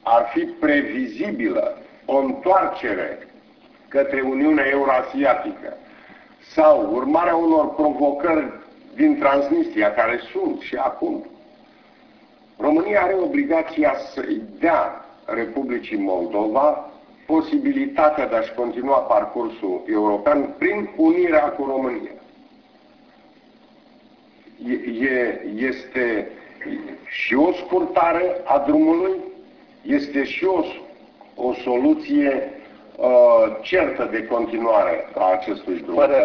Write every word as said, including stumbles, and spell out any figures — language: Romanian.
ar fi previzibilă o întoarcere către Uniunea Eurasiatică sau urmarea unor provocări din Transnistria, care sunt și acum, România are obligația să-i dea Republicii Moldova posibilitatea de a-și continua parcursul european prin unirea cu România. E, este și o scurtare a drumului, este și o, o soluție uh, certă de continuare a acestui drum.